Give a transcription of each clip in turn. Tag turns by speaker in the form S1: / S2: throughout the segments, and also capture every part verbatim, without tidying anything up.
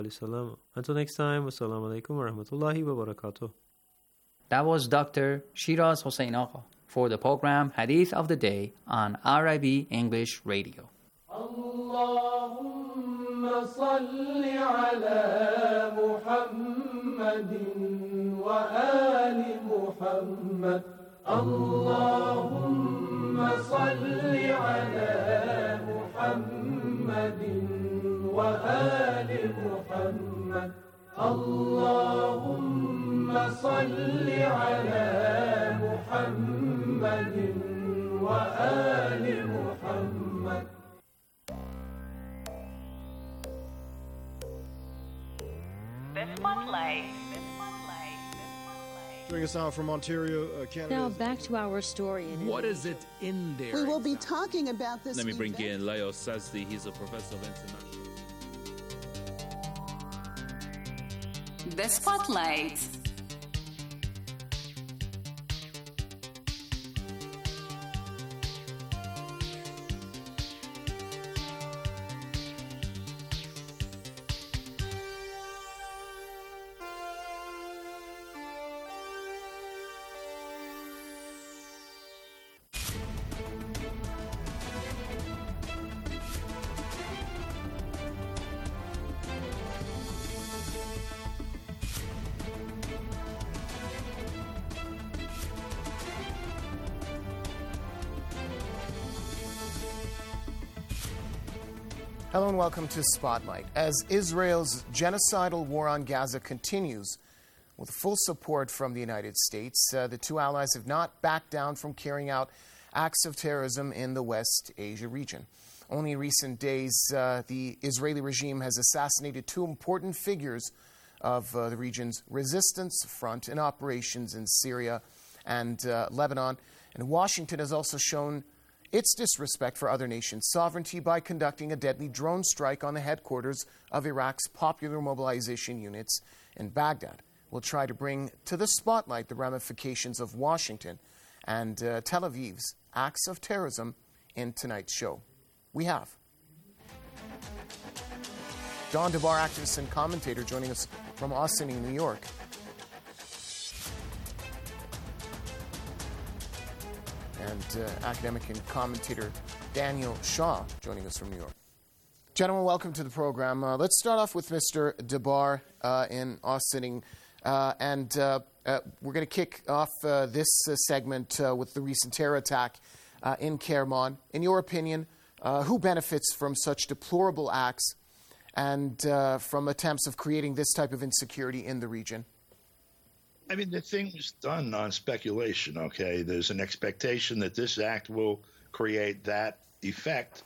S1: Until next time, wassalamu alaikum wa rahmatullahi wa barakatuh.
S2: That was Doctor Shiraz Hossein Agha for the program Hadith of the Day on R I B English Radio.
S3: Allahumma salli ala Muhammadin wa ali Muhammad. Allahumma salli ala Muhammadin wa ali Muhammad. Allahumma salli ala Muhammadin wa ali Muhammad.
S4: The Spotlight.
S5: Joining us now from Ontario, uh, Canada.
S6: Now back to our story. In
S7: what is it in there?
S8: We will be talking about this.
S7: Let me bring
S8: event.
S7: in Leo Sazdi. He's a professor of international.
S4: The Spotlight.
S9: Hello and welcome to Spotlight. As Israel's genocidal war on Gaza continues, with full support from the United States, uh, the two allies have not backed down from carrying out acts of terrorism in the West Asia region. Only in recent days, uh, the Israeli regime has assassinated two important figures of uh, the region's resistance front in operations in Syria and uh, Lebanon. And Washington has also shown its disrespect for other nations' sovereignty by conducting a deadly drone strike on the headquarters of Iraq's Popular Mobilization units in Baghdad. We'll try to bring to the spotlight the ramifications of Washington and uh, Tel Aviv's acts of terrorism in tonight's show. We have Don DeBar, activist and commentator, joining us from Austin, New York. And uh, academic and commentator Daniel Shaw joining us from New York. Gentlemen, welcome to the program. Uh, let's start off with Mister DeBar uh, in Austin. Uh, and uh, uh, we're going to kick off uh, this uh, segment uh, with the recent terror attack uh, in Kerman. In your opinion, uh, who benefits from such deplorable acts and uh, from attempts of creating this type of insecurity in the region?
S10: I mean, the thing was done on speculation, okay? There's an expectation that this act will create that effect.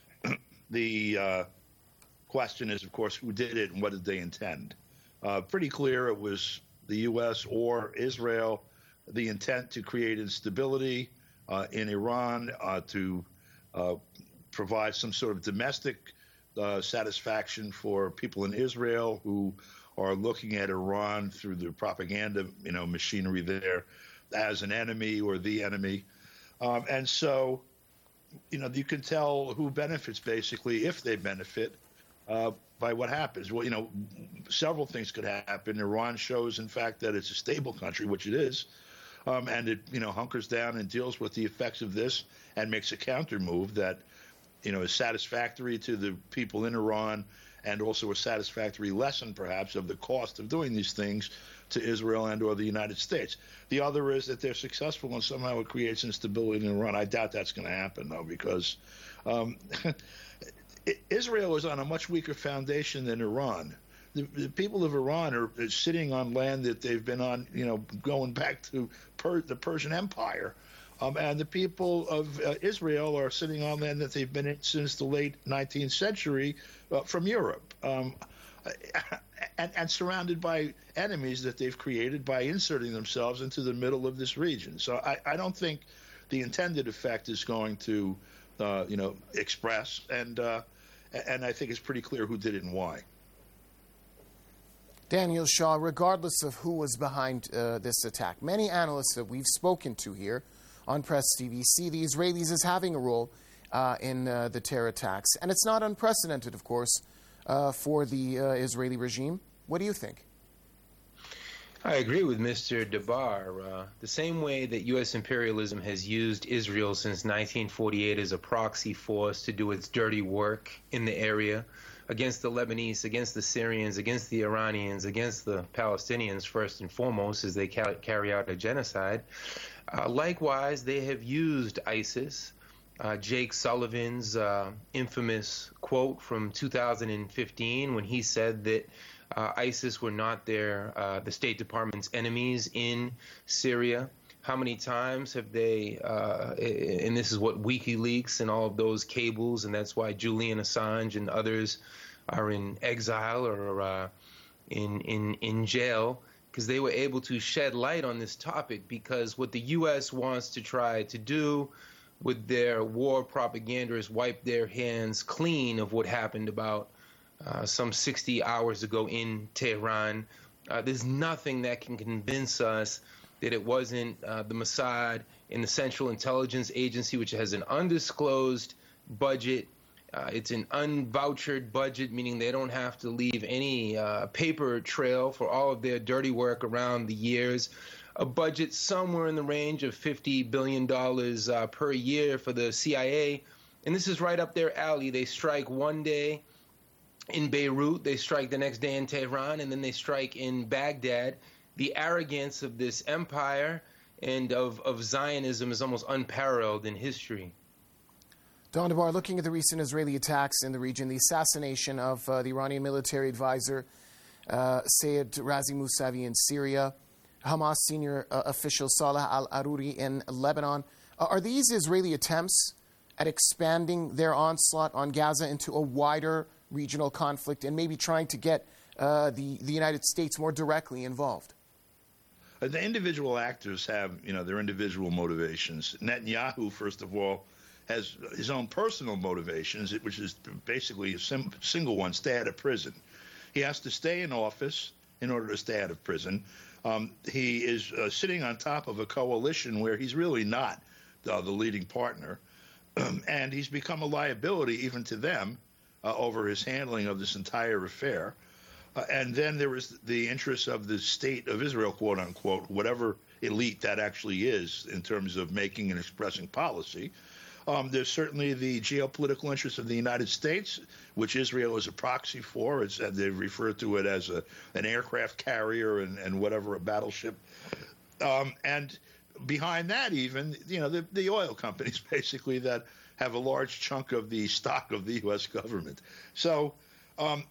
S10: the uh, question is, of course, who did it and what did they intend? Uh, pretty clear it was the U S or Israel, the intent to create instability uh, in Iran, uh, to uh, provide some sort of domestic uh, satisfaction for people in Israel who are looking at Iran through the propaganda, you know, machinery there as an enemy or the enemy. Um, and so, you know, you can tell who benefits, basically, if they benefit, uh, by what happens. Well, you know, several things could happen. Iran shows, in fact, that it's a stable country, which it is, um, and it, you know, hunkers down and deals with the effects of this and makes a counter move that, you know, is satisfactory to the people in Iran, and also a satisfactory lesson, perhaps, of the cost of doing these things to Israel and or the United States. The other is that they're successful and somehow it creates instability in Iran. I doubt that's going to happen, though, because um, Israel is on a much weaker foundation than Iran. The, the people of Iran are, are sitting on land that they've been on, you know, going back to per, the Persian Empire. Um, and the people of uh, Israel are sitting on land that they've been in since the late nineteenth century uh, from Europe, um, and, and surrounded by enemies that they've created by inserting themselves into the middle of this region. So I, I don't think the intended effect is going to, uh, you know, express, and uh, and I think it's pretty clear who did it and why.
S9: Daniel Shaw, regardless of who was behind uh, this attack, many analysts that we've spoken to here on Press T V see the Israelis as having a role uh, in uh, the terror attacks. And it's not unprecedented, of course, uh, for the uh, Israeli regime. What do you think?
S8: I agree with Mister Dabar. Uh, the same way that U S imperialism has used Israel since nineteen forty-eight as a proxy force to do its dirty work in the area against the Lebanese, against the Syrians, against the Iranians, against the Palestinians first and foremost as they ca- carry out a genocide. Uh, likewise, they have used ISIS. Uh, Jake Sullivan's uh, infamous quote from two thousand fifteen when he said that Uh, ISIS were not their, uh, the State Department's enemies in Syria. How many times have they, uh, and this is what WikiLeaks and all of those cables, and that's why Julian Assange and others are in exile or uh, in, in, in jail, because they were able to shed light on this topic, because what the U S wants to try to do with their war propaganda is wipe their hands clean of what happened about Uh, some sixty hours ago in Tehran. Uh, there's nothing that can convince us that it wasn't uh, the Mossad and the Central Intelligence Agency, which has an undisclosed budget. Uh, it's an unvouchered budget, meaning they don't have to leave any uh, paper trail for all of their dirty work around the years. A budget somewhere in the range of fifty billion dollars uh, per year for the C I A. And this is right up their alley. They strike one day in Beirut, they strike the next day in Tehran, and then they strike in Baghdad. The arrogance of this empire and of, of Zionism is almost unparalleled in history.
S9: Don Dabar, looking at the recent Israeli attacks in the region, the assassination of uh, the Iranian military advisor uh, Sayed Razi Mousavi in Syria, Hamas senior uh, official Salah al-Aruri in Lebanon, uh, are these Israeli attempts at expanding their onslaught on Gaza into a wider regional conflict and maybe trying to get uh, the, the United States more directly involved?
S10: Uh, the individual actors have, you know, their individual motivations. Netanyahu, first of all, has his own personal motivations, which is basically a sim- single one, stay out of prison. He has to stay in office in order to stay out of prison. Um, he is uh, sitting on top of a coalition where he's really not uh, the leading partner, and he's become a liability even to them Uh, over his handling of this entire affair. Uh, and then there was the interests of the state of Israel, quote unquote, whatever elite that actually is in terms of making and expressing policy. Um, there's certainly the geopolitical interests of the United States, which Israel is a proxy for. It's, uh, they refer to it as a, an aircraft carrier and, and whatever, a battleship. Um, and behind that even, you know, the, the oil companies basically that have a large chunk of the stock of the U S government. So um,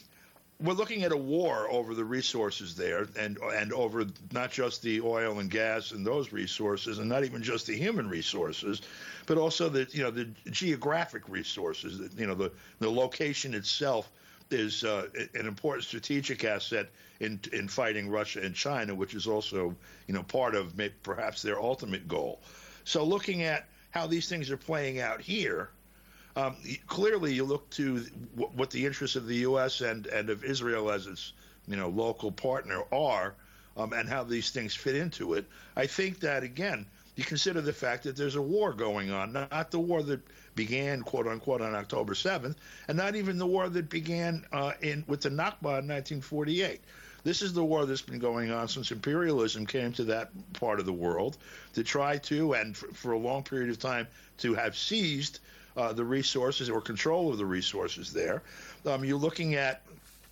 S10: we're looking at a war over the resources there and and over not just the oil and gas and those resources and not even just the human resources, but also the, you know, the geographic resources. You know, the, the location itself is uh, an important strategic asset in in fighting Russia and China, which is also, you know, part of maybe perhaps their ultimate goal. So looking at how these things are playing out here, um, clearly you look to w- what the interests of the U S and, and of Israel as its, you know, local partner are, um, and how these things fit into it. I think that, again, you consider the fact that there's a war going on, not the war that began, quote unquote, on October seventh, and not even the war that began uh, in with the Nakba in nineteen forty-eight. This is the war that's been going on since imperialism came to that part of the world to try to, and for, for a long period of time, to have seized uh, the resources or control of the resources there. Um, you're looking at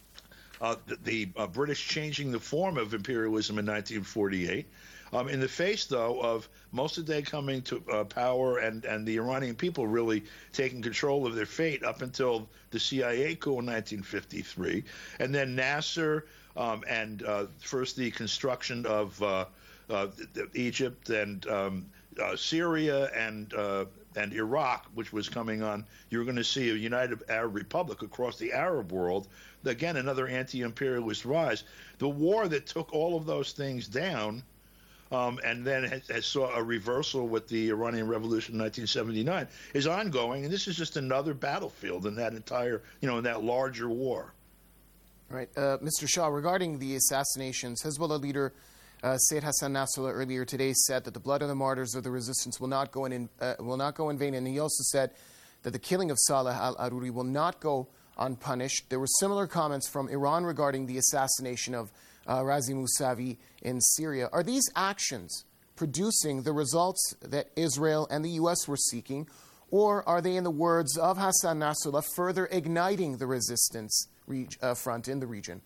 S10: uh, the, the uh, British changing the form of imperialism in nineteen forty-eight. Um, in the face, though, of Mossadegh coming to uh, power and, and the Iranian people really taking control of their fate up until the C I A coup in nineteen fifty-three, and then Nasser um, and uh, first the construction of uh, uh, Egypt and um, uh, Syria and uh, and Iraq, which was coming on. You're going to see a United Arab Republic across the Arab world. Again, another anti-imperialist rise. The war that took all of those things down Um, and then has, has saw a reversal with the Iranian Revolution in nineteen seventy-nine, is ongoing, and this is just another battlefield in that entire, you know, in that larger war.
S9: Right, uh, Mister Shah, regarding the assassinations, Hezbollah leader uh, Sayyid Hassan Nasrallah earlier today said that the blood of the martyrs of the resistance will not go in, uh, will not go in vain, and he also said that the killing of Salah al-Aruri will not go unpunished. There were similar comments from Iran regarding the assassination of uh, Razi Mousavi in Syria. Are these actions producing the results that Israel and the U S were seeking, or are they, in the words of Hassan Nasrallah, further igniting the resistance re- uh, front in the region?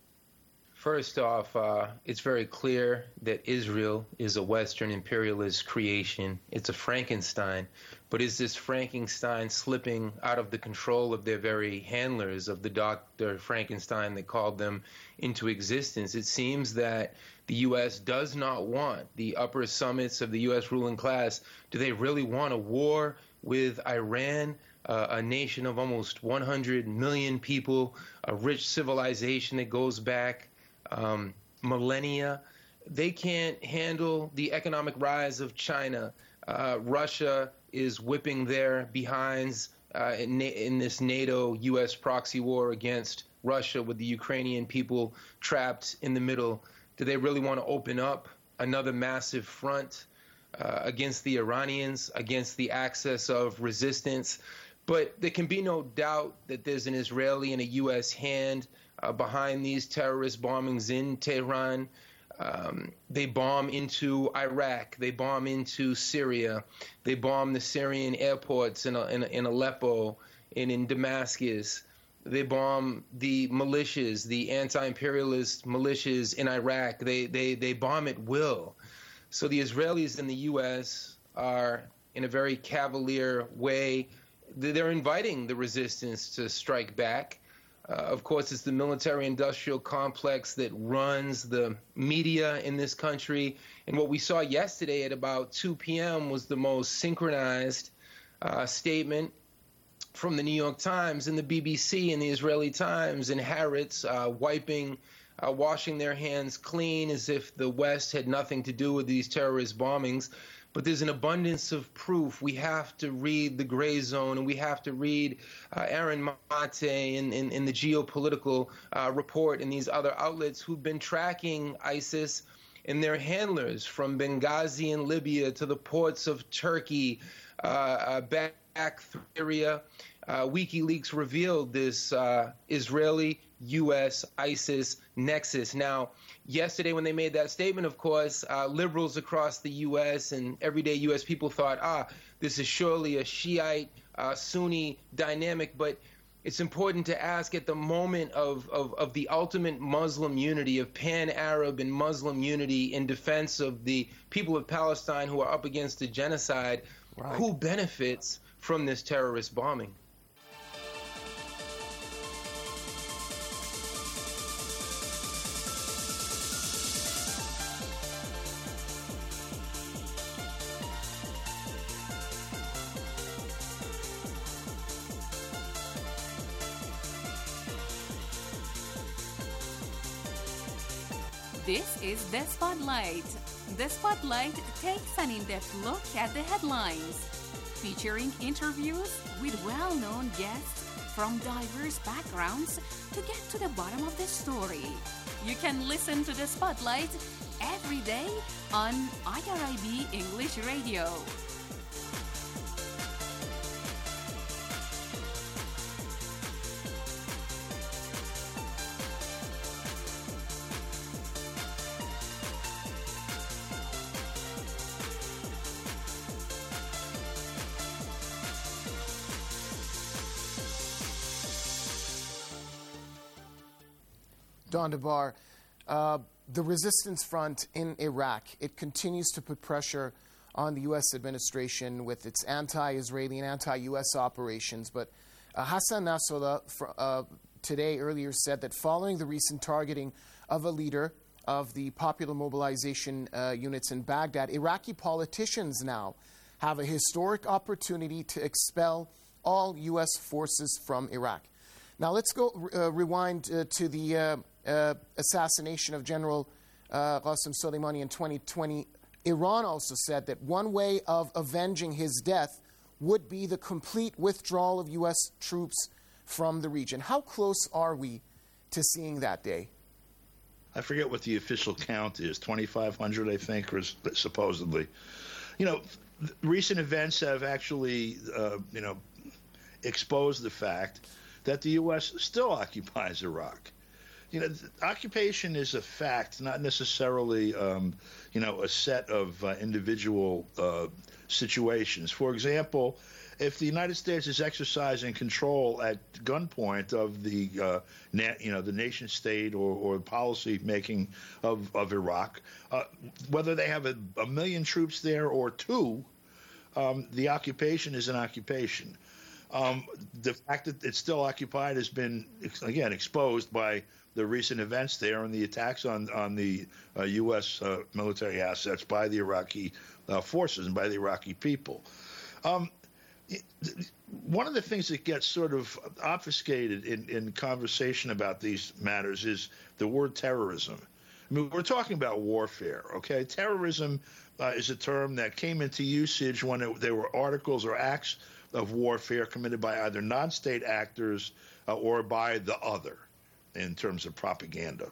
S8: First off, uh, it's very clear that Israel is a Western imperialist creation. It's a Frankenstein. But is this Frankenstein slipping out of the control of their very handlers, of the Doctor Frankenstein that called them into existence? It seems that the U S does not want the upper summits of the U S ruling class. Do they really want a war with Iran, uh, a nation of almost one hundred million people, a rich civilization that goes back um, millennia? They can't handle the economic rise of China. Uh, Russia is whipping their behinds uh, in, in this NATO U S proxy war against Russia, with the Ukrainian people trapped in the middle. Do they really want to open up another massive front uh, against the Iranians, against the axis of resistance? But there can be no doubt that there's an Israeli and a U S hand uh, behind these terrorist bombings in Tehran. Um, they bomb into Iraq. They bomb into Syria. They bomb the Syrian airports in, in, in Aleppo and in Damascus. They bomb the militias, the anti-imperialist militias in Iraq. They, they, they bomb at will. So the Israelis and the U S are, in a very cavalier way, they're inviting the resistance to strike back. Uh, of course, it's the military-industrial complex that runs the media in this country. And what we saw yesterday at about two p.m. was the most synchronized uh, statement from the New York Times and the B B C and the Israeli Times, and Haaretz uh, wiping, uh, washing their hands clean as if the West had nothing to do with these terrorist bombings. But there's an abundance of proof. We have to read The Gray Zone, and we have to read uh, Aaron Mate in, in, in the geopolitical uh, report and these other outlets who've been tracking ISIS and their handlers from Benghazi in Libya to the ports of Turkey, uh, uh, back, back through Syria. Uh, WikiLeaks revealed this uh, Israeli U S ISIS nexus. Now, yesterday when they made that statement, of course, uh, liberals across the U S and everyday U S people thought, ah, this is surely a Shiite, uh, Sunni dynamic. But it's important to ask, at the moment of, of, of the ultimate Muslim unity, of pan-Arab and Muslim unity in defense of the people of Palestine who are up against a genocide, right, who benefits from this terrorist bombing?
S4: This is The Spotlight. The Spotlight takes an in-depth look at the headlines, featuring interviews with well-known guests from diverse backgrounds to get to the bottom of the story. You can listen to The Spotlight every day on I R I B English Radio.
S9: Don DeBar, uh, the resistance front in Iraq, it continues to put pressure on the U S administration with its anti-Israeli and anti-U S operations. But uh, Hassan Nasrallah fr- uh, today earlier said that following the recent targeting of a leader of the Popular Mobilization uh, units in Baghdad, Iraqi politicians now have a historic opportunity to expel all U S forces from Iraq. Now let's go uh, rewind uh, to the uh, uh, assassination of General uh, Qasem Soleimani in twenty twenty. Iran also said that one way of avenging his death would be the complete withdrawal of U S troops from the region. How close are we to seeing that day?
S10: I forget what the official count is, twenty-five hundred, I think, or supposedly. You know, recent events have actually, uh, you know, exposed the fact that the U S still occupies Iraq. You know, occupation is a fact, not necessarily, um, you know, a set of uh, individual uh, situations. For example, if the United States is exercising control at gunpoint of the, uh, na- you know, the nation state or, or policy making of, of Iraq, uh, whether they have a, a million troops there or two, um, the occupation is an occupation. Um, the fact that it's still occupied has been, again, exposed by the recent events there and the attacks on, on the uh, U S uh, military assets by the Iraqi uh, forces and by the Iraqi people. Um, one of the things that gets sort of obfuscated in, in conversation about these matters is the word terrorism. I mean, we're talking about warfare, okay? Terrorism uh, is a term that came into usage when it, there were articles or acts of warfare committed by either non-state actors uh, or by the other, in terms of propaganda.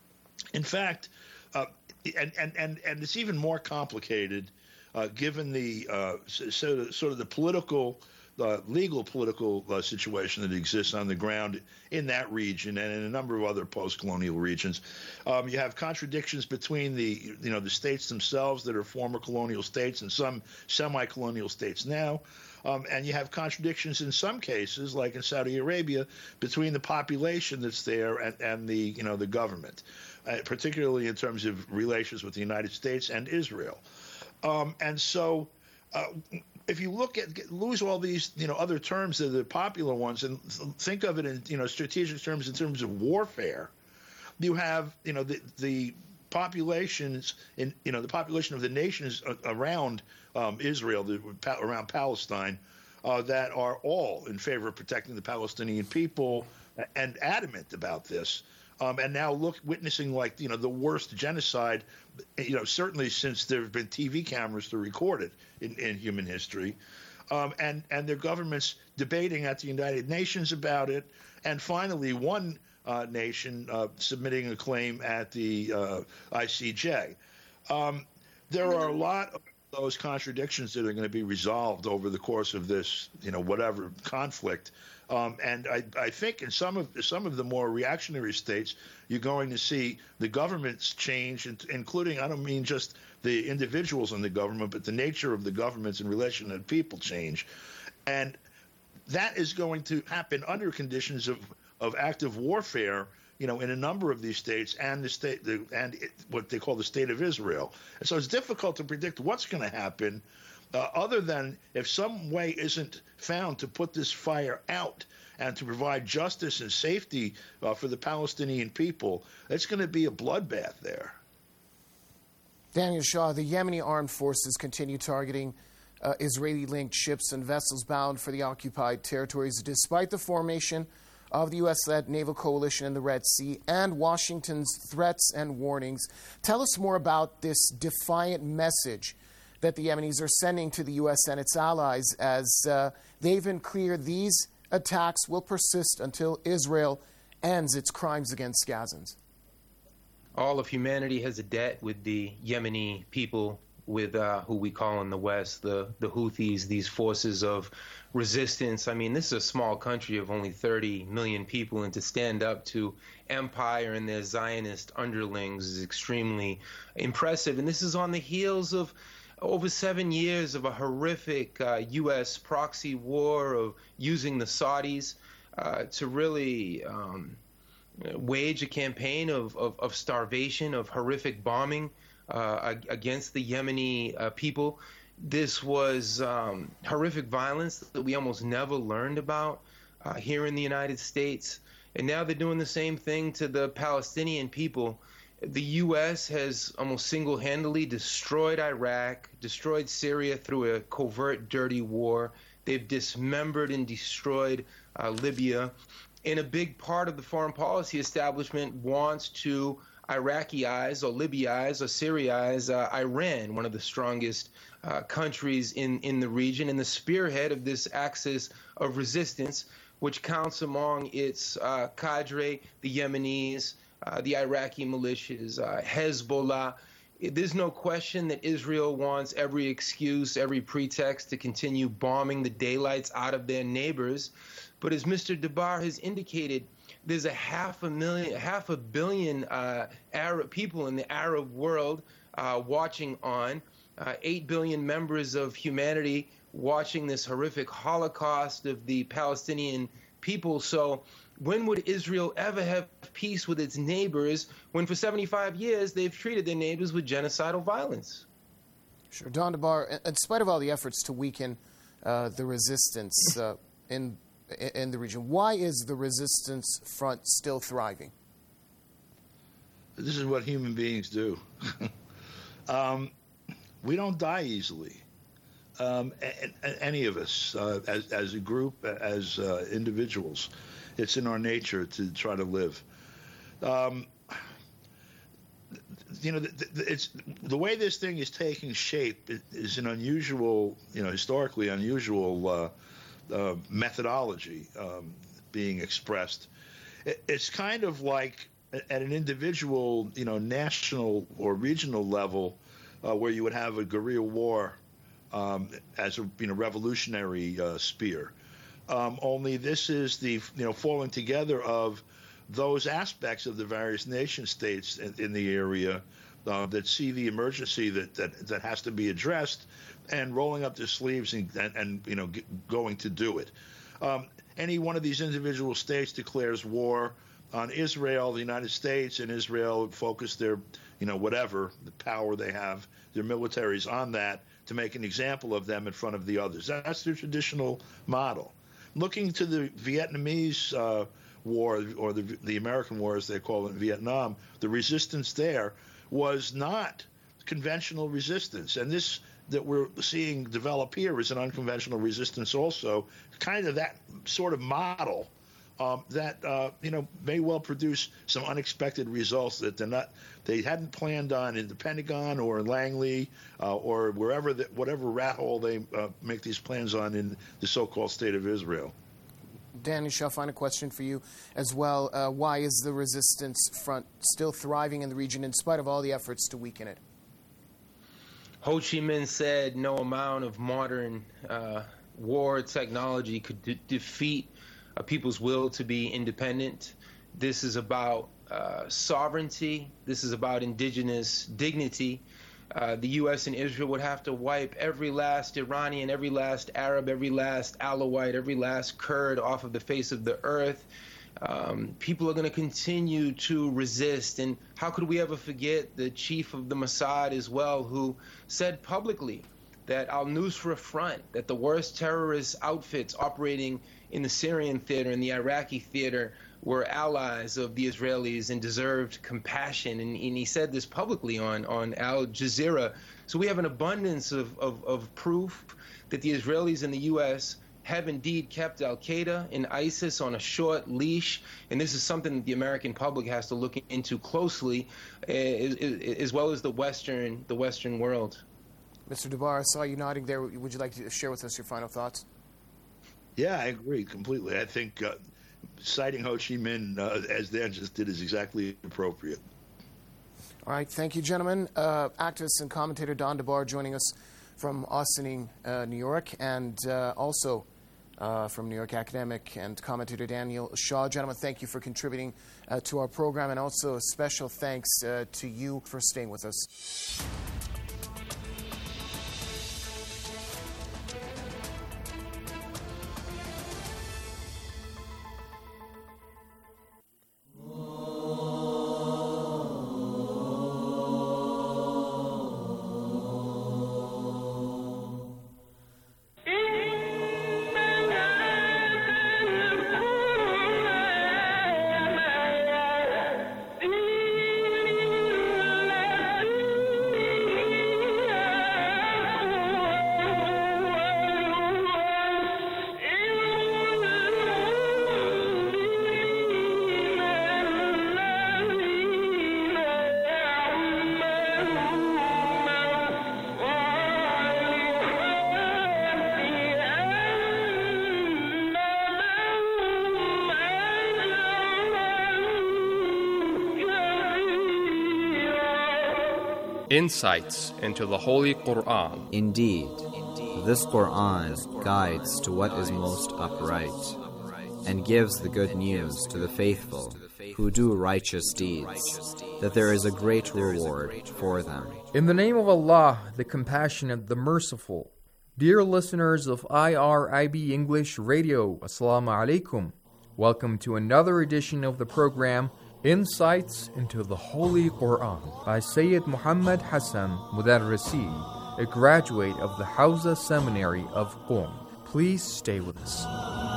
S10: In fact, uh, and, and, and, and it's even more complicated uh, given the uh, so, sort of the political, uh, legal political uh, situation that exists on the ground in that region and in a number of other post-colonial regions. Um, you have contradictions between the, you know, the states themselves that are former colonial states and some semi-colonial states now. Um, and you have contradictions in some cases, like in Saudi Arabia, between the population that's there and, and the, you know, the government, uh, particularly in terms of relations with the United States and Israel. Um, and so, uh, if you look at lose all these, you know, other terms that are the popular ones, and think of it in, you know, strategic terms, in terms of warfare, you have, you know, the the populations in, you know, the population of the nations around um, Israel, the, around Palestine, uh, that are all in favor of protecting the Palestinian people and adamant about this. Um, and now look, witnessing like, you know, the worst genocide, you know, certainly since there have been T V cameras to record it in, in human history. Um, and, and their governments debating at the United Nations about it. And finally, one uh, nation uh, submitting a claim at the uh, I C J. Um, there are a lot of those contradictions that are going to be resolved over the course of this, you know, whatever conflict. Um, and I, I think in some of some of the more reactionary states, you're going to see the governments change, including, I don't mean just the individuals in the government, but the nature of the governments in relation to people change. And that is going to happen under conditions of, of active warfare, you know, in a number of these states and the state the, and it, what they call the state of Israel. And so it's difficult to predict what's going to happen. Uh, other than if some way isn't found to put this fire out and to provide justice and safety uh, for the Palestinian people, it's going to be a bloodbath there.
S9: Daniel Shaw, the Yemeni armed forces continue targeting uh, Israeli-linked ships and vessels bound for the occupied territories, despite the formation of the U S-led naval coalition in the Red Sea and Washington's threats and warnings. Tell us more about this defiant message that the Yemenis are sending to the U S and its allies, as uh, they've been clear these attacks will persist until Israel ends its crimes against Gazans.
S8: All of humanity has a debt with the Yemeni people, with uh, who we call in the West the, the Houthis, these forces of resistance. I mean, this is a small country of only thirty million people, and to stand up to empire and their Zionist underlings is extremely impressive. And this is on the heels of over seven years of a horrific uh, U S proxy war, of using the Saudis uh, to really um, wage a campaign of, of, of starvation, of horrific bombing uh, against the Yemeni uh, people. This was um, horrific violence that we almost never learned about uh, here in the United States. And now they're doing the same thing to the Palestinian people. The U S has almost single-handedly destroyed Iraq, destroyed Syria through a covert, dirty war. They've dismembered and destroyed uh, Libya. And a big part of the foreign policy establishment wants to Iraqi-ize or Libya-ize or Syria-ize uh, Iran, one of the strongest uh, countries in, in the region, and the spearhead of this axis of resistance, which counts among its uh, cadre the Yemenis, Uh, the Iraqi militias, uh, Hezbollah. There's no question that Israel wants every excuse, every pretext to continue bombing the daylights out of their neighbors. But as Mister Dabar has indicated, there's a half a million, half a billion uh, Arab people in the Arab world uh, watching on, uh, eight billion members of humanity watching this horrific Holocaust of the Palestinian people. So when would Israel ever have peace with its neighbors when for seventy-five years they've treated their neighbors with genocidal violence?
S9: Sure. Don Dabar, in spite of all the efforts to weaken uh, the resistance uh, in in the region, why is the resistance front still thriving?
S10: This is what human beings do. um, we don't die easily. Um, a, a, any of us, uh, as, as a group, as uh, individuals. It's in our nature to try to live. Um, you know, the, the, it's the way this thing is taking shape is an unusual, you know, historically unusual uh, uh, methodology um, being expressed. It, it's kind of like at an individual, you know, national or regional level, uh, where you would have a guerrilla war um, as a you know revolutionary uh, spear. Um, only this is the you know falling together of those aspects of the various nation states in, in the area uh, that see the emergency that, that that has to be addressed, and rolling up their sleeves and, and, and you know g- going to do it. Um, any one of these individual states declares war on Israel, the United States, and Israel focus their you know whatever the power they have, their militaries on that to make an example of them in front of the others. That's their traditional model. Looking to the Vietnamese uh, war, or the, the American war, as they call it in Vietnam, the resistance there was not conventional resistance. And this that we're seeing develop here is an unconventional resistance also, kind of that sort of model um, that, uh, you know, may well produce some unexpected results that they're not, they hadn't planned on in the Pentagon or in Langley uh, or wherever, the, whatever rat hole they uh, make these plans on in the so-called state of Israel.
S9: Danny Shaw, final question for you as well. Uh, why is the resistance front still thriving in the region in spite of all the efforts to weaken it?
S8: Ho Chi Minh said no amount of modern uh, war technology could de- defeat a people's will to be independent. This is about uh, sovereignty. This is about indigenous dignity. Uh, the U S and Israel would have to wipe every last Iranian, every last Arab, every last Alawite, every last Kurd off of the face of the earth. Um, people are going to continue to resist. And how could we ever forget the chief of the Mossad as well, who said publicly that al-Nusra Front, that the worst terrorist outfits operating in the Syrian theater and the Iraqi theater were allies of the Israelis and deserved compassion. And, and he said this publicly on, on Al Jazeera. So we have an abundance of, of, of proof that the Israelis and the U S have indeed kept al-Qaeda and ISIS on a short leash. And this is something that the American public has to look into closely, uh, as, as well as the Western, the Western world.
S9: Mister Dabar, I saw you nodding there. Would you like to share with us your final thoughts?
S10: Yeah, I agree completely. I think uh, citing Ho Chi Minh, uh, as Dan just did, is exactly appropriate.
S9: All right. Thank you, gentlemen. Uh, activist and commentator Don Dabar joining us from Austining, uh, New York, and uh, also uh, from New York, academic and commentator Daniel Shaw. Gentlemen, thank you for contributing uh, to our program, and also a special thanks uh, to you for staying with us.
S11: Insights into the Holy Quran.
S12: Indeed, this Quran guides to what is most upright and gives the good news to the faithful who do righteous deeds, that there is a great reward for them.
S13: In the name of Allah, the Compassionate, the Merciful. Dear listeners of I R I B English Radio, Assalamu alaikum. Welcome to another edition of the program Insights into the Holy Quran by Sayyid Muhammad Hassan Mudarrisi, a graduate of the Hawza Seminary of Qom. Please stay with us.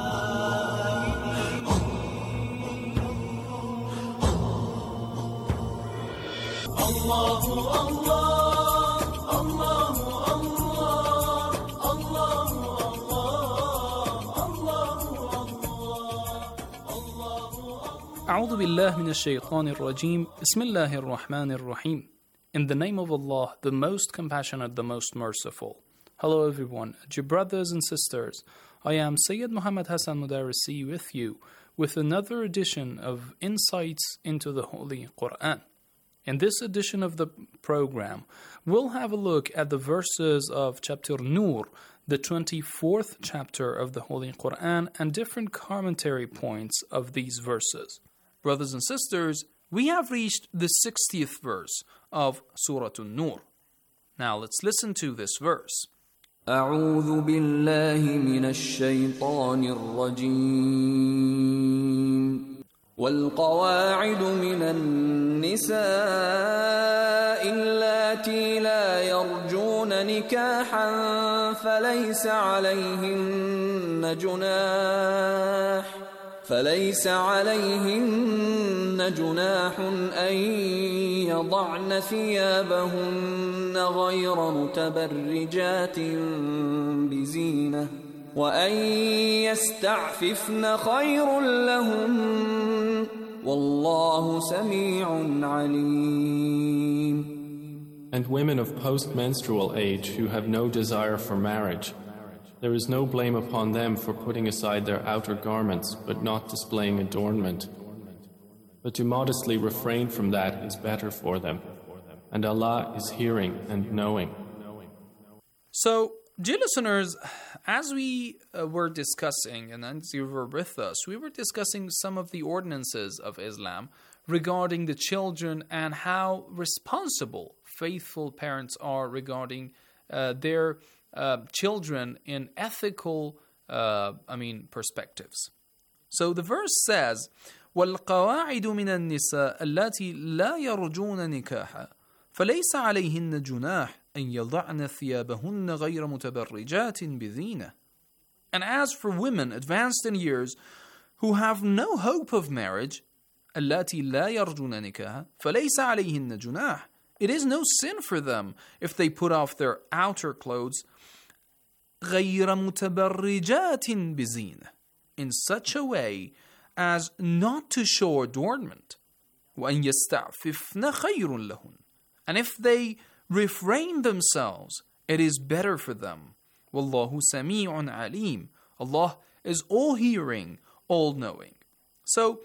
S14: أعوذ بالله من الشيطان الرجيم بسم الله الرحمن الرحيم. In the name of Allah, the most compassionate, the most merciful. Hello everyone, dear brothers and sisters. I am Sayyid Muhammad Hassan Mudarrisi with you with another edition of Insights into the Holy Quran. In this edition of the program, we'll have a look at the verses of chapter Nur, the twenty-fourth chapter of the Holy Quran, and different commentary points of these verses. Brothers and sisters, we have reached the sixtieth verse of Surah An-Nur. Now let's listen to this verse.
S15: أعوذ بالله من الشيطان الرجيم والقواعد من النساء اللاتي لا يرجون نكاحا فليس عليهن جناح فليس عليهن جناح أن يضعن ثيابهن غير متبرجات بزينة وأن يستعففن خير لهن والله سميع عليم.
S16: And women of post-menstrual age who have no desire for marriage, there is no blame upon them for putting aside their outer garments but not displaying adornment. But to modestly refrain from that is better for them, and Allah is hearing and knowing.
S14: So, dear listeners, as we uh, were discussing, and as you were with us, we were discussing some of the ordinances of Islam regarding the children and how responsible faithful parents are regarding uh, their uh, children in ethical, uh, I mean, perspectives. So the verse says, وَالْقَوَاعِدُ مِنَ النِّسَاءِ اللَّاتِي لَا يَرْجُونَ نِكَاحًا فَلَيْسَ عَلَيْهِنَّ جُنَاحٌ أَنْ يَضَعْنَ ثِيَابَهُنَّ غَيْرَ مُتَبَرِّجَاتٍ بِزِينَةٍ. And as for women advanced in years who have no hope of marriage, اللَّاتِي لَا يَرْجُونَ نِكَاحًا فَلَيْسَ عَلَيْهِنَّ جُنَاحٌ. It is no sin for them if they put off their outer clothes غَيْرَ مُتَبَرِّجَاتٍ بِزِينَةٍ, in such a way as not to show adornment. وَأَنْ يَسْتَعْفِفْنَ خَيْرٌ لَهُنْ. And if they refrain themselves, it is better for them. وَاللَّهُ سَمِيعٌ عَلِيمٌ. Allah is all-hearing, all-knowing. So,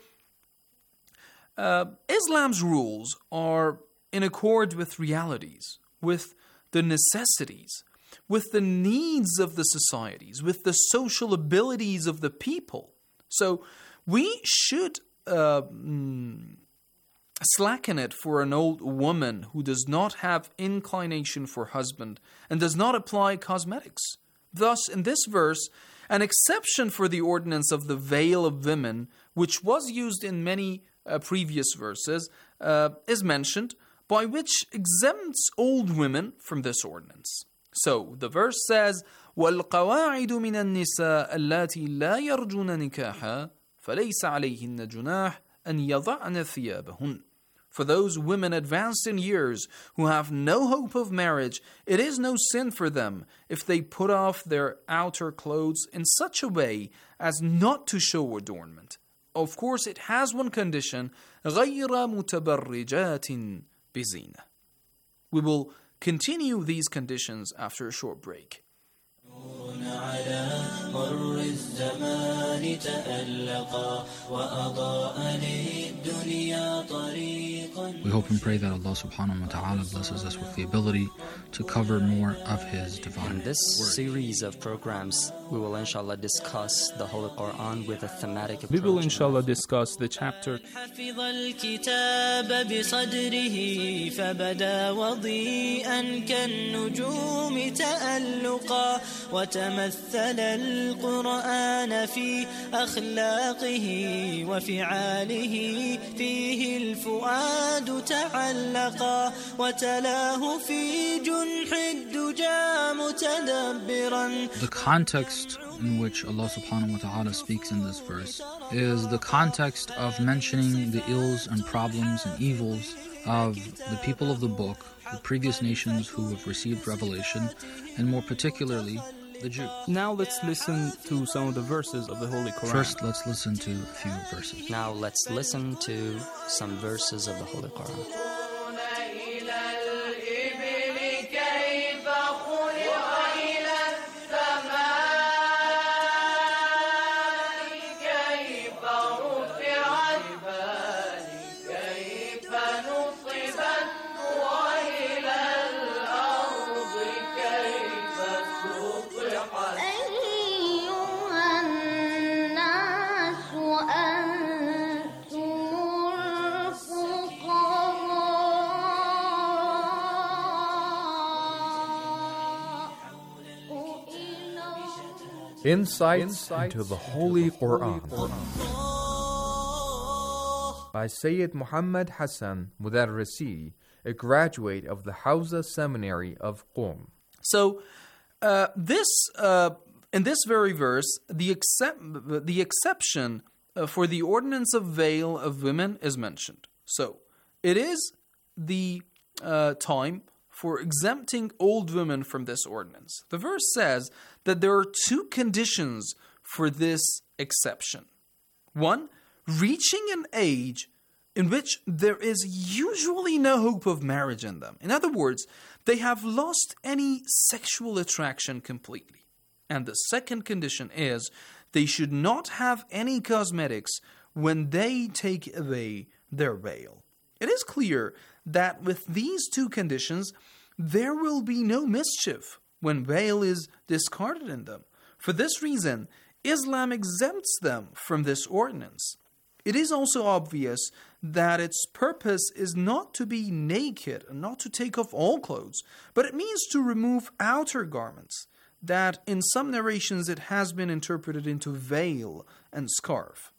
S14: uh, Islam's rules are in accord with realities, with the necessities, with the needs of the societies, with the social abilities of the people. So we should uh, mm, slacken it for an old woman who does not have inclination for husband and does not apply cosmetics. Thus, in this verse, an exception for the ordinance of the veil of women, which was used in many uh, previous verses, uh, is mentioned, by which exempts old women from this ordinance. So, the verse says, وَالْقَوَاعِدُ مِنَ النِّسَاءِ اللَّاتِي لَا يَرْجُونَ نِكَاحًا فَلَيْسَ عَلَيْهِنَّ جُنَاحٌ أَنْ يَضَعْنَ ثِيَابَهُنَّ. For those women advanced in years who have no hope of marriage, it is no sin for them if they put off their outer clothes in such a way as not to show adornment. Of course, it has one condition, غَيْرَ مُتَبَرِّجَاتٍ بِزِينَةٍ. We will continue these conditions after a short break.
S17: الزمان تألقا وأضاء للدنيا طريقا.
S18: We hope and pray that Allah subhanahu wa ta'ala blesses us with the ability to cover more of His divine
S19: In this
S18: word.
S19: series of programs, we will inshallah discuss the Holy Quran with a thematic approach.
S14: We will inshallah discuss the chapter
S17: حفظ الكتاب بصدره فبدا وضيئا كالنجوم تألقا وتمثل القرآن في أخلاقه وفعاله فيه الفؤاد تعلقا وتلاه في جنح الدجى متدبرا.
S18: The context in which Allah subhanahu wa ta'ala speaks in this verse is the context of mentioning the ills and problems and evils of the people of the book, the previous nations who have received revelation, and more particularly the Jews.
S14: Now let's listen to some of the verses of the Holy Quran.
S18: First, let's listen to a few verses.
S19: Now let's listen to some verses of the Holy Quran.
S13: Insights into the Holy Quran by Sayyid Muhammad Hassan Mudarrisi, a graduate of the Hawza Seminary of Qom.
S14: So, uh, this uh, in this very verse, the except the exception uh, for the ordinance of veil of women is mentioned. So, it is the uh, time for exempting old women from this ordinance. The verse says that there are two conditions for this exception. One, reaching an age in which there is usually no hope of marriage in them. In other words, they have lost any sexual attraction completely. And the second condition is they should not have any cosmetics when they take away their veil. It is clear that with these two conditions, there will be no mischief when veil is discarded in them. For this reason, Islam exempts them from this ordinance. It is also obvious that its purpose is not to be naked and not to take off all clothes, but it means to remove outer garments, that in some narrations it has been interpreted into veil and scarf.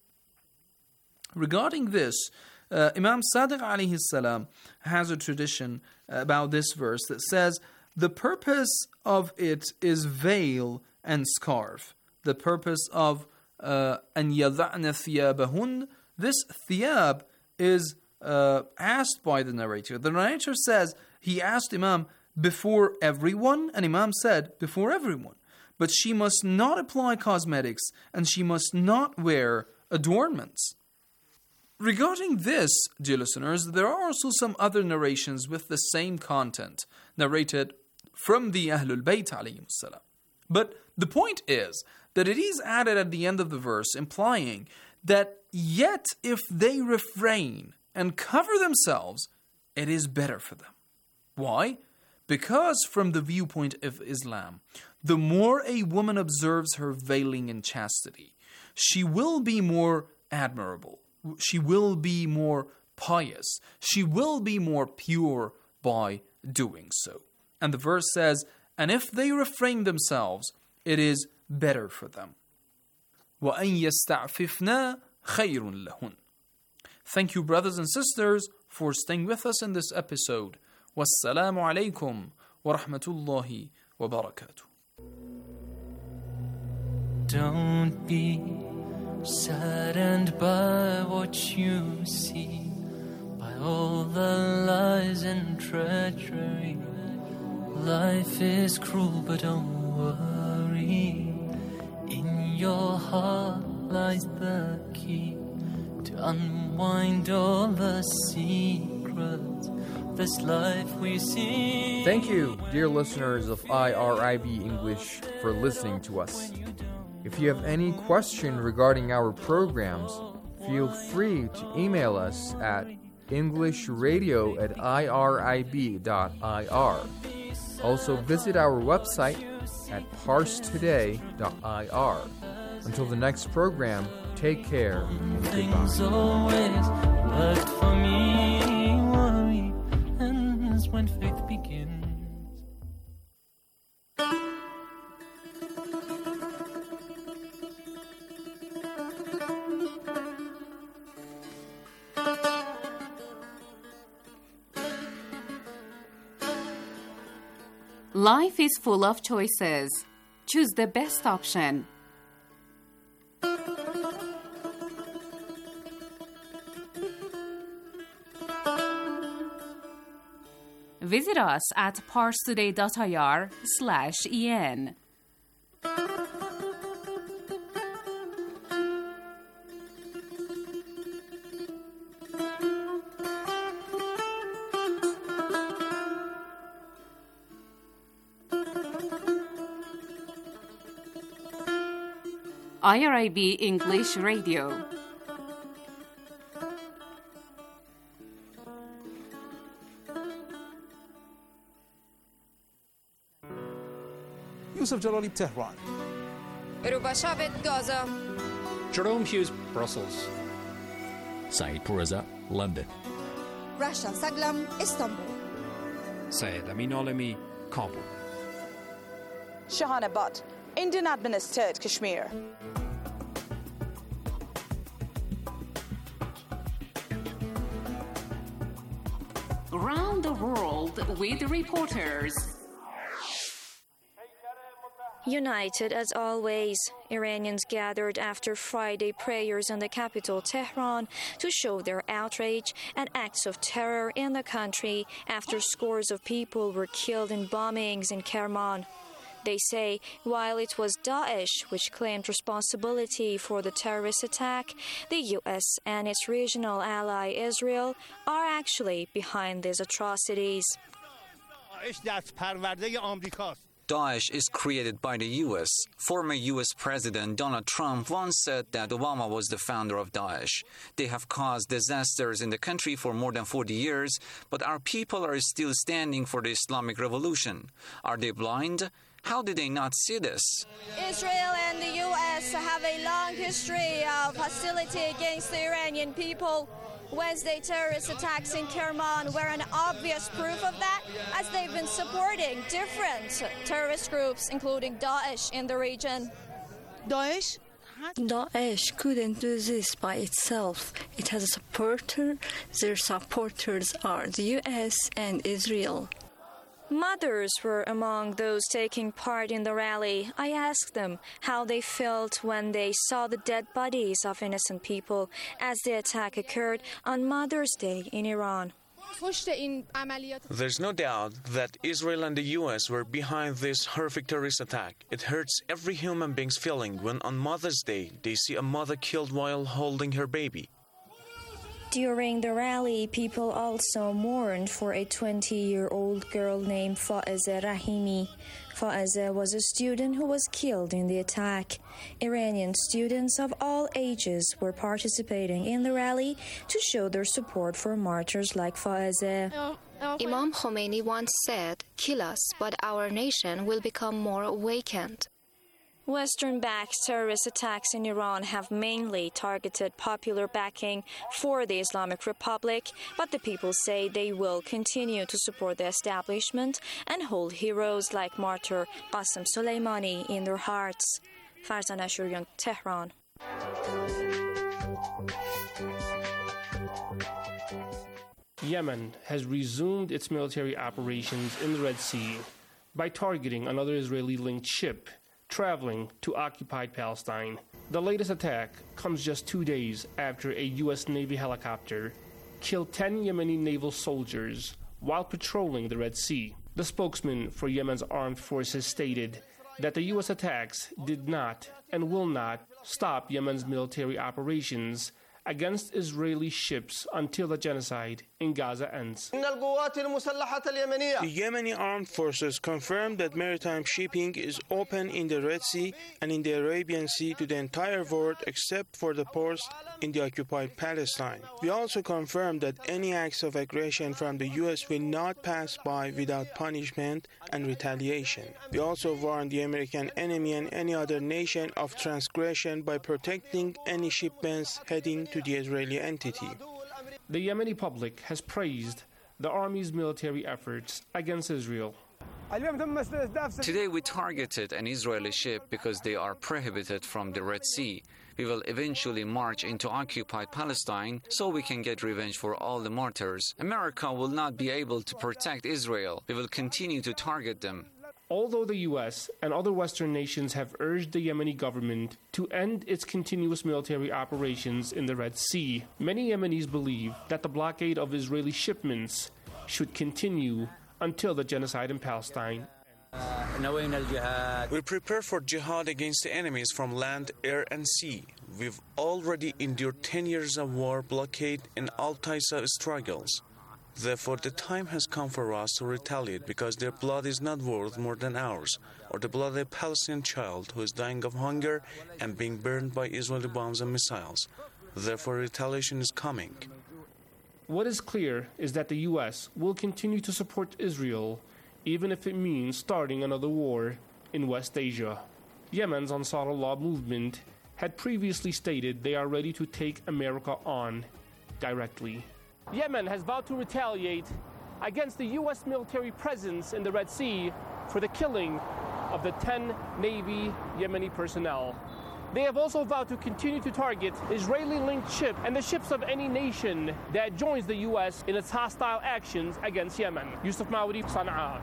S14: Regarding this, uh, Imam Sadiq alayhi salam has a tradition about this verse that says the purpose of it is veil and scarf. The purpose of أن يضعن ثيابهن, this thiyab is uh, asked by the narrator. The narrator says he asked Imam before everyone, and Imam said before everyone. But she must not apply cosmetics and she must not wear adornments. Regarding this, dear listeners, there are also some other narrations with the same content narrated from the Ahlul Bayt alayhim salam. But the point is that it is added at the end of the verse, implying that yet if they refrain and cover themselves, it is better for them. Why? Because from the viewpoint of Islam, the more a woman observes her veiling in chastity, she will be more admirable. She will be more pious. She will be more pure by doing so. And the verse says, and if they refrain themselves, it is better for them. وَأَن يَسْتَعْفِفْنَا خَيْرٌ لَهُنْ. Thank you, brothers and sisters, for staying with us in this episode. وَالسَّلَامُ عَلَيْكُمْ وَرَحْمَةُ اللَّهِ وَبَرَكَاتُهُ.
S17: Don't be saddened by what you see, by all the lies and treachery. Life is cruel, but don't worry. In your heart lies the key to unwind all the secrets of this life we see.
S13: Thank you, dear listeners of I R I B English, for listening to us. If you have any question regarding our programs, feel free to email us at englishradio at irib dot I R. Also visit our website at parstoday dot I R. Until the next program, take care and
S17: Things
S13: goodbye.
S17: always worked for me. Worry ends when faith begins.
S4: Life is full of choices. Choose the best option. Visit us at parstoday dot I R slash E N. I R I B English Radio.
S20: Yusuf Jalali, Tehran.
S21: Rubashavet, Gaza.
S22: Jerome Hughes, Brussels.
S23: Saeed Pourreza, London.
S21: Rasha Saglam, Istanbul.
S22: Syed Amin Alemi, Kabul.
S24: Shahana Butt, Indian administered Kashmir.
S4: Around the world with reporters.
S6: United as always, Iranians gathered after Friday prayers in the capital Tehran to show their outrage at acts of terror in the country after scores of people were killed in bombings in Kerman. They say while it was Daesh which claimed responsibility for the terrorist attack, the U S and its regional ally Israel are actually behind these atrocities.
S25: Daesh is created by the U S. Former U S President Donald Trump once said that Obama was the founder of Daesh. They have caused disasters in the country for more than forty years, but our people are still standing for the Islamic Revolution. Are they blind? How did they not see this?
S21: Israel and the U S have a long history of hostility against the Iranian people. Wednesday terrorist attacks in Kerman were an obvious proof of that, as they've been supporting different terrorist groups, including Daesh, in the region. Daesh?
S26: Daesh couldn't do this by itself. It has a supporter. Their supporters are the U S and Israel.
S6: Mothers were among those taking part in the rally. I asked them how they felt when they saw the dead bodies of innocent people as the attack occurred on Mother's Day in Iran.
S27: There's no doubt that Israel and the U S were behind this horrific terrorist attack. It hurts every human being's feeling when on Mother's Day they see a mother killed while holding her baby.
S6: During the rally, people also mourned for a twenty-year-old girl named Faiza Rahimi. Faiza was a student who was killed in the attack. Iranian students of all ages were participating in the rally to show their support for martyrs like Faiza.
S28: Imam Khomeini once said, "Kill us, but our nation will become more awakened."
S6: Western-backed terrorist attacks in Iran have mainly targeted popular backing for the Islamic Republic, but the people say they will continue to support the establishment and hold heroes like martyr Qasem Soleimani in their hearts. Farzan Ashurian, Tehran.
S29: Yemen has resumed its military operations in the Red Sea by targeting another Israeli-linked ship traveling to occupied Palestine. The latest attack comes just two days after a U S Navy helicopter killed ten Yemeni naval soldiers while patrolling the Red Sea. The spokesman for Yemen's armed forces stated that the U S attacks did not and will not stop Yemen's military operations against Israeli ships until the genocide in Gaza ends.
S1: The Yemeni armed forces confirmed that maritime shipping is open in the Red Sea and in the Arabian Sea to the entire world except for the ports in the occupied Palestine. We also confirmed that any acts of aggression from the U S will not pass by without punishment and retaliation. We also warned the American enemy and any other nation of transgression by protecting any shipments heading to the Israeli entity.
S29: The Yemeni public has praised the army's military efforts against Israel.
S25: Today we targeted an Israeli ship because they are prohibited from the Red Sea. We will eventually march into occupied Palestine so we can get revenge for all the martyrs. America will not be able to protect Israel. We will continue to target them.
S29: Although the U S and other Western nations have urged the Yemeni government to end its continuous military operations in the Red Sea, many Yemenis believe that the blockade of Israeli shipments should continue until the genocide in Palestine.
S27: We prepare for jihad against the enemies from land, air, and sea. We've already endured ten years of war, blockade, and all types of struggles. Therefore, the time has come for us to retaliate because their blood is not worth more than ours, or the blood of a Palestinian child who is dying of hunger and being burned by Israeli bombs and missiles. Therefore, retaliation is coming.
S29: What is clear is that the U S will continue to support Israel, even if it means starting another war in West Asia. Yemen's Ansar Allah movement had previously stated they are ready to take America on directly. Yemen has vowed to retaliate against the U S military presence in the Red Sea for the killing of the ten Navy Yemeni personnel. They have also vowed to continue to target Israeli-linked ships and the ships of any nation that joins the U S in its hostile actions against Yemen. Yusuf Mawri, Sana'a.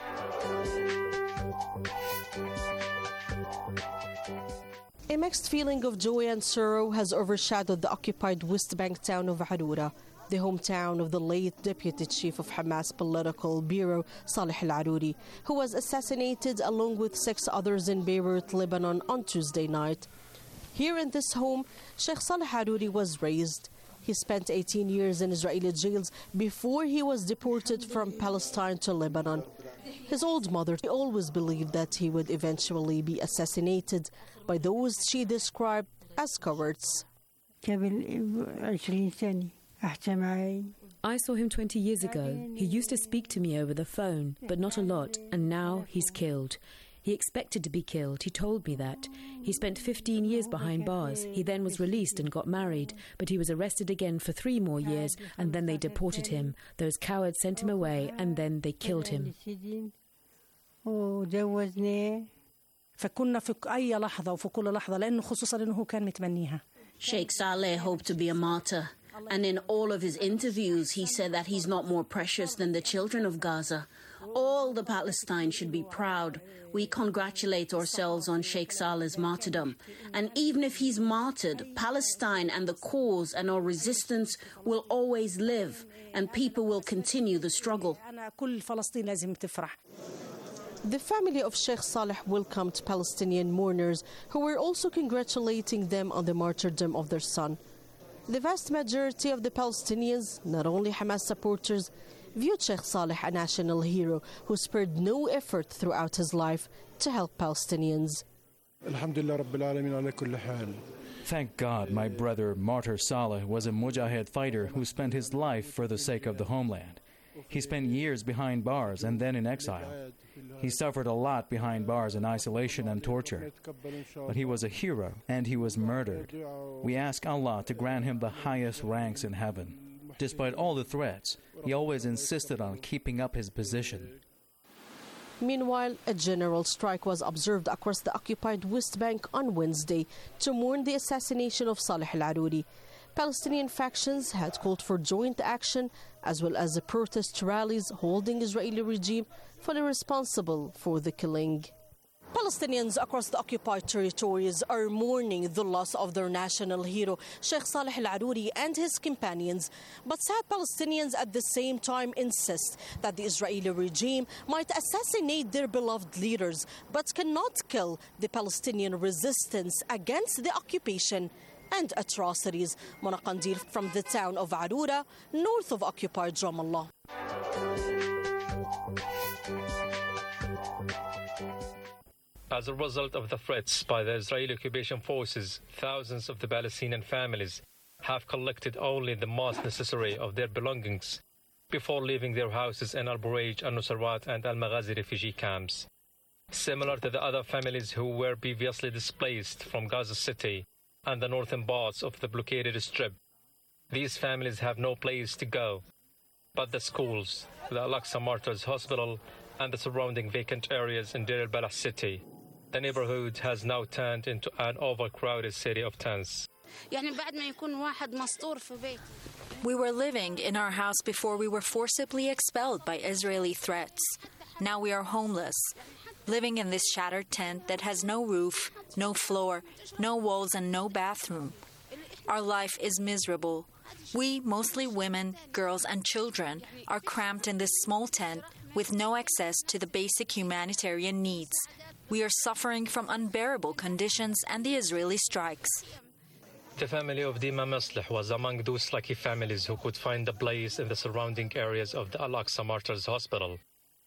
S2: A mixed feeling of joy and sorrow has overshadowed the occupied West Bank town of Haroura, the hometown of the late deputy chief of Hamas political bureau, Saleh al-Arouri, who was assassinated along with six others in Beirut, Lebanon on Tuesday night. Here in this home, Sheikh Saleh al-Arouri was raised. He spent eighteen years in Israeli jails before he was deported from Palestine to Lebanon. His old mother always believed that he would eventually be assassinated by those she described as cowards.
S3: I saw him twenty years ago. He used to speak to me over the phone, but not a lot, and now he's killed. He expected to be killed. He told me that. He spent fifteen years behind bars. He then was released and got married, but he was arrested again for three more years, and then they deported him. Those cowards sent him away, and then they killed him.
S5: فكنا في أي لحظة وفي كل لحظة لأنه خصوصا إنه كان متمنيها.
S7: Sheikh Saleh hoped to be a martyr, and in all of his interviews he said that he's not more precious than the children of Gaza. All the Palestine should be proud. We congratulate ourselves on Sheikh Saleh's martyrdom. And even if he's martyred, Palestine and the cause and our resistance will always live, and people will continue the struggle.
S2: The family of Sheikh Saleh welcomed Palestinian mourners who were also congratulating them on the martyrdom of their son. The vast majority of the Palestinians, not only Hamas supporters, viewed Sheikh Saleh a national hero who spared no effort throughout his life to help Palestinians.
S8: Thank God my brother Martyr Saleh was a mujahid fighter who spent his life for the sake of the homeland. He spent years behind bars and then in exile. He suffered a lot behind bars in isolation and torture. But he was a hero and he was murdered. We ask Allah to grant him the highest ranks in heaven. Despite all the threats, he always insisted on keeping up his position.
S2: Meanwhile, a general strike was observed across the occupied West Bank on Wednesday to mourn the assassination of Saleh al-Arouri. Palestinian factions had called for joint action as well as protest rallies holding Israeli regime fully responsible for the killing. Palestinians across the occupied territories are mourning the loss of their national hero, Sheikh Saleh al-Arouri and his companions. But sad Palestinians at the same time insist that the Israeli regime might assassinate their beloved leaders, but cannot kill the Palestinian resistance against the occupation and atrocities. Mona Qandil from the town of Aroura, north of occupied Ramallah.
S9: As a result of the threats by the Israeli occupation forces, thousands of the Palestinian families have collected only the most necessary of their belongings before leaving their houses in Al Bureij, Al Nusayrat and Al Maghazi refugee camps. Similar to the other families who were previously displaced from Gaza City and the northern parts of the blockaded Strip, these families have no place to go but the schools, the Al-Aqsa Martyrs Hospital and the surrounding vacant areas in Deir al-Balah city. The neighborhood has now turned into an overcrowded city of tents.
S10: We were living in our house before we were forcibly expelled by Israeli threats. Now we are homeless, living in this shattered tent that has no roof, no floor, no walls, and no bathroom. Our life is miserable. We, mostly women, girls, and children, are cramped in this small tent with no access to the basic humanitarian needs. We are suffering from unbearable conditions and the Israeli strikes.
S9: The family of Dima Maslih was among those lucky families who could find a place in the surrounding areas of the Al-Aqsa Martyrs Hospital.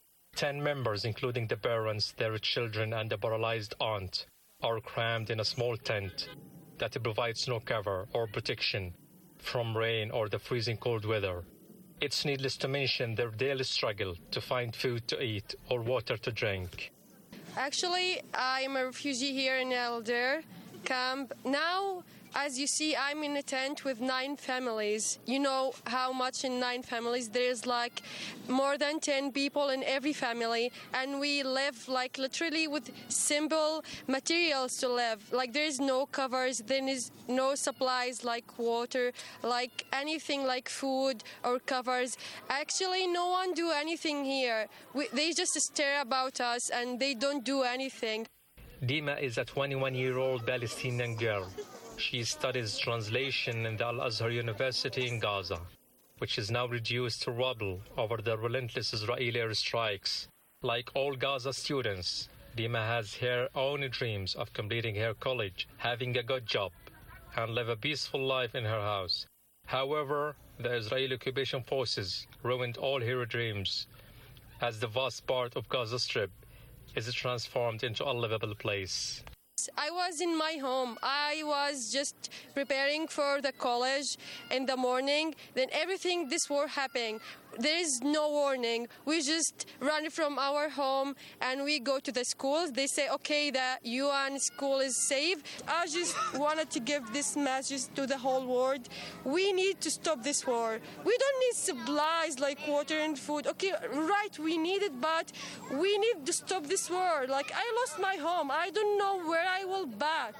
S9: Ten members, including the parents, their children, and a paralyzed aunt, are crammed in a small tent that provides no cover or protection from rain or the freezing cold weather. It's needless to mention their daily struggle to find food to eat or water to drink.
S11: Actually, I'm a refugee here in Al Deir camp. Now, as you see, I'm in a tent with nine families. You know how much in nine families? There's like more than ten people in every family, and we live like literally with simple materials to live. Like there is no covers, there is no supplies like water, like anything like food or covers. Actually, no one do anything here. We, they just stare about us and they don't do anything.
S9: Dima is a twenty-one-year-old Palestinian girl. She studies translation in the Al-Azhar University in Gaza, which is now reduced to rubble over the relentless Israeli airstrikes. Like all Gaza students, Dima has her own dreams of completing her college, having a good job, and live a peaceful life in her house. However, the Israeli occupation forces ruined all her dreams, as the vast part of Gaza Strip is transformed into a livable place.
S11: I was in my home. I was just preparing for the college in the morning. Then everything, this war happening. There is no warning. We just run from our home and we go to the schools. They say, okay, the U N school is safe. I just wanted to give this message to the whole world. We need to stop this war. We don't need supplies like water and food. Okay, right, we need it, but we need to stop this war. Like, I lost my home. I don't know where I will back.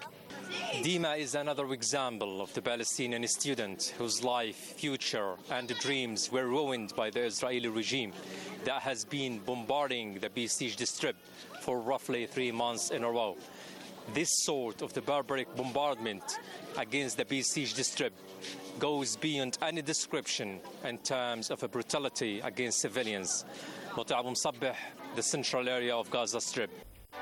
S9: Dima is another example of the Palestinian student whose life, future, and dreams were ruined by the Israeli regime that has been bombarding the besieged Strip for roughly three months in a row. This sort of the barbaric bombardment against the besieged Strip goes beyond any description in terms of a brutality against civilians. Muti Abu Msabbih, the central area of Gaza Strip.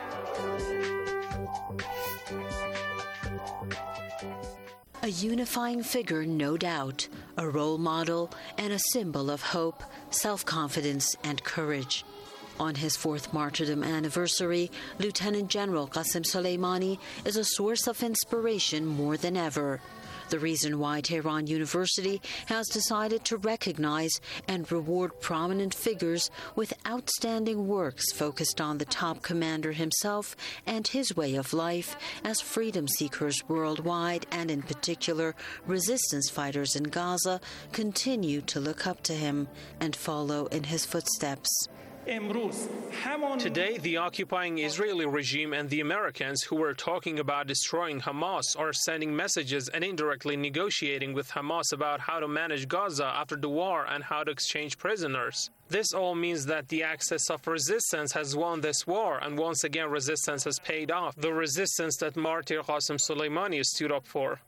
S12: A unifying figure, no doubt, a role model and a symbol of hope, self-confidence and courage. On his fourth martyrdom anniversary, Lieutenant General Qasem Soleimani is a source of inspiration more than ever. The reason why Tehran University has decided to recognize and reward prominent figures with outstanding works focused on the top commander himself and his way of life as freedom seekers worldwide and in particular resistance fighters in Gaza continue to look up to him and follow in his footsteps.
S27: Today, the occupying Israeli regime and the Americans who were talking about destroying Hamas are sending messages and indirectly negotiating with Hamas about how to manage Gaza after the war and how to exchange prisoners. This all means that the axis of resistance has won this war, and once again resistance has paid off. The resistance that martyr Qasem Soleimani stood up for.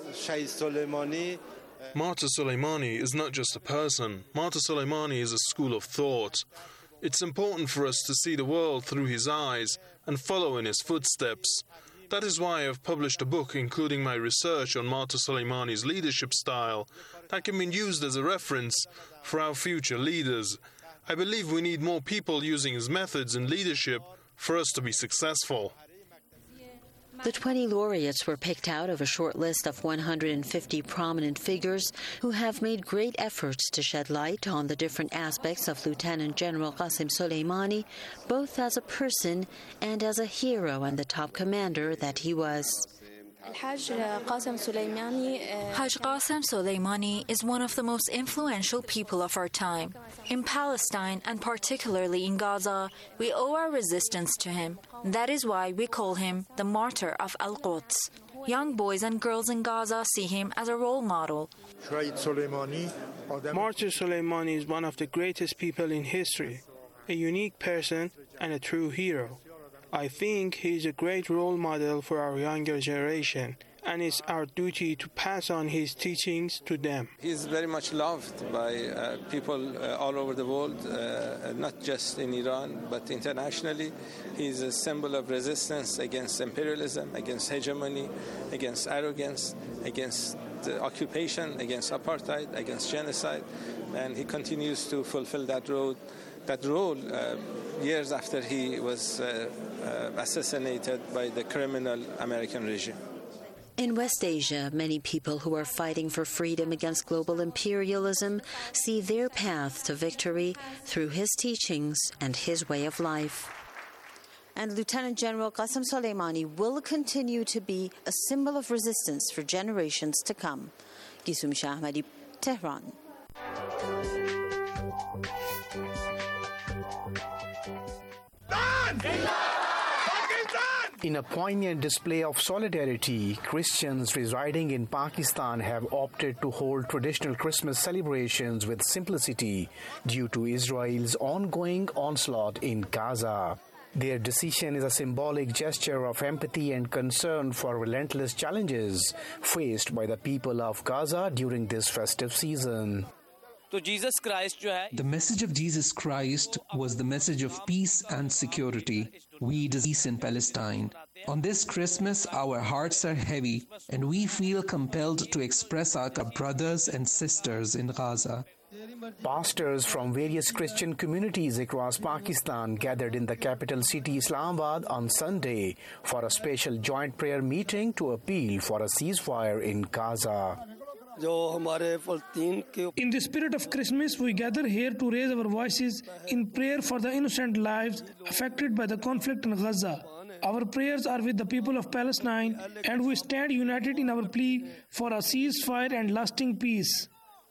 S1: Martyr Soleimani is not just a person. Martyr Soleimani is a school of thought. It's important for us to see the world through his eyes and follow in his footsteps.
S13: That is why I've published a book including my research on Martyr Soleimani's leadership style that can be used as a reference for our future leaders. I believe we need more people using his methods in leadership for us to be successful.
S12: The twenty laureates were picked out of a short list of one hundred fifty prominent figures who have made great efforts to shed light on the different aspects of Lieutenant General Qasem Soleimani, both as a person and as a hero and the top commander that he was.
S10: Haj Qasem Soleimani is one of the most influential people of our time. In Palestine, and particularly in Gaza, we owe our resistance to him. That is why we call him the Martyr of Al-Quds. Young boys and girls in Gaza see him as a role model.
S1: Martyr Soleimani is one of the greatest people in history, a unique person and a true hero. I think he is a great role model for our younger generation, and it's our duty to pass on his teachings to them.
S14: He is very much loved by uh, people uh, all over the world, uh, not just in Iran, but internationally. He is a symbol of resistance against imperialism, against hegemony, against arrogance, against the occupation, against apartheid, against genocide, and he continues to fulfill that role, that role uh, years after he was uh, uh, assassinated by the criminal American regime.
S12: In West Asia, many people who are fighting for freedom against global imperialism see their path to victory through his teachings and his way of life. And Lieutenant General Qasem Soleimani will continue to be a symbol of resistance for generations to come. Gisum Shah Ahmadi, Tehran.
S15: In a poignant display of solidarity, Christians residing in Pakistan have opted to hold traditional Christmas celebrations with simplicity due to Israel's ongoing onslaught in Gaza. Their decision is a symbolic gesture of empathy and concern for relentless challenges faced by the people of Gaza during this festive season.
S16: The message of Jesus Christ was the message of peace and security. We desire peace in Palestine. On this Christmas, our hearts are heavy, and we feel compelled to express our brothers and sisters in Gaza.
S15: Pastors from various Christian communities across Pakistan gathered in the capital city Islamabad on Sunday for a special joint prayer meeting to appeal for a ceasefire in Gaza.
S17: In the spirit of Christmas, we gather here to raise our voices in prayer for the innocent lives affected by the conflict in Gaza. Our prayers are with the people of Palestine, and we stand united in our plea for a ceasefire and lasting peace.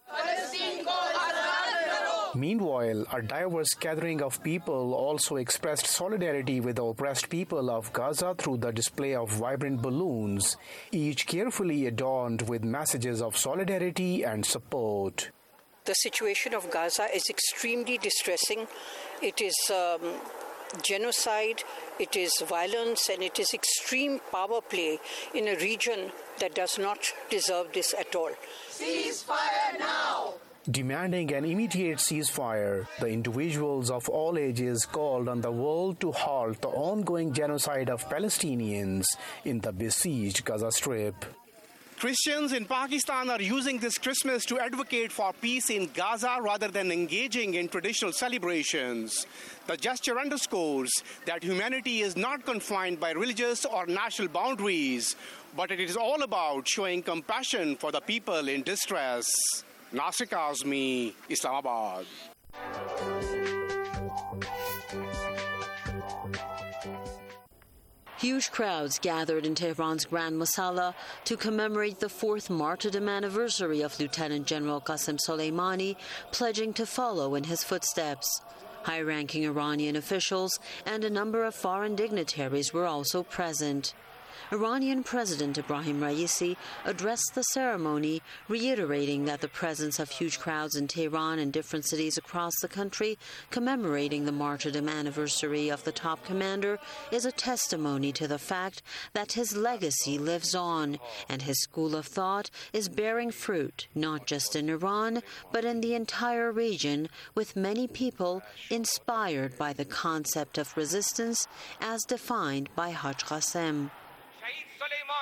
S15: Meanwhile, a diverse gathering of people also expressed solidarity with the oppressed people of Gaza through the display of vibrant balloons, each carefully adorned with messages of solidarity and support.
S18: The situation of Gaza is extremely distressing. It is um, genocide, it is violence, and it is extreme power play in a region that does not deserve this at all.
S17: Ceasefire now!
S15: Demanding an immediate ceasefire, the individuals of all ages called on the world to halt the ongoing genocide of Palestinians in the besieged Gaza Strip.
S19: Christians in Pakistan are using this Christmas to advocate for peace in Gaza rather than engaging in traditional celebrations. The gesture underscores that humanity is not confined by religious or national boundaries, but it is all about showing compassion for the people in distress. Nasir Kazmi, Islamabad.
S12: Huge crowds gathered in Tehran's Grand Masala to commemorate the fourth martyrdom anniversary of Lieutenant General Qasem Soleimani, pledging to follow in his footsteps. High-ranking Iranian officials and a number of foreign dignitaries were also present. Iranian President Ebrahim Raisi addressed the ceremony, reiterating that the presence of huge crowds in Tehran and different cities across the country commemorating the martyrdom anniversary of the top commander is a testimony to the fact that his legacy lives on and his school of thought is bearing fruit not just in Iran but in the entire region, with many people inspired by the concept of resistance as defined by Haj Qasem.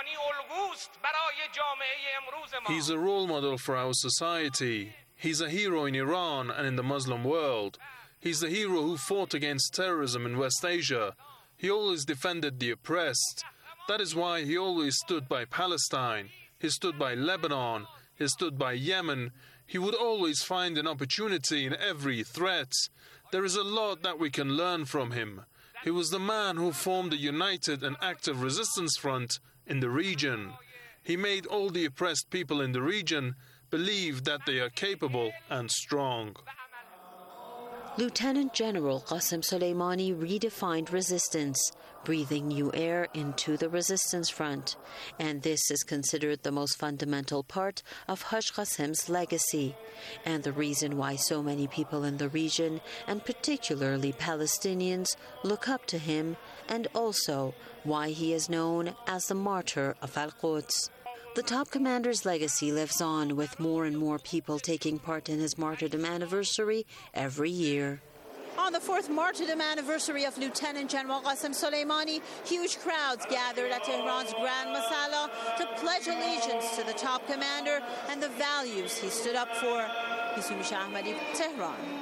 S13: He's a role model for our society. He's a hero in Iran and in the Muslim world. He's the hero who fought against terrorism in West Asia. He always defended the oppressed. That is why he always stood by Palestine. He stood by Lebanon. He stood by Yemen. He would always find an opportunity in every threat. There is a lot that we can learn from him. He was the man who formed a united and active resistance front in the region. He made all the oppressed people in the region believe that they are capable and strong.
S12: Lieutenant General Qasem Soleimani redefined resistance, breathing new air into the resistance front. And this is considered the most fundamental part of Haj Qasem's legacy, and the reason why so many people in the region, and particularly Palestinians, look up to him, and also why he is known as the martyr of Al-Quds. The top commander's legacy lives on, with more and more people taking part in his martyrdom anniversary every year.
S4: On the fourth martyrdom anniversary of Lieutenant General Qasem Soleimani, huge crowds gathered at Tehran's Grand Masala to pledge allegiance to the top commander and the values he stood up for. Yusuf Ahmadi, Tehran.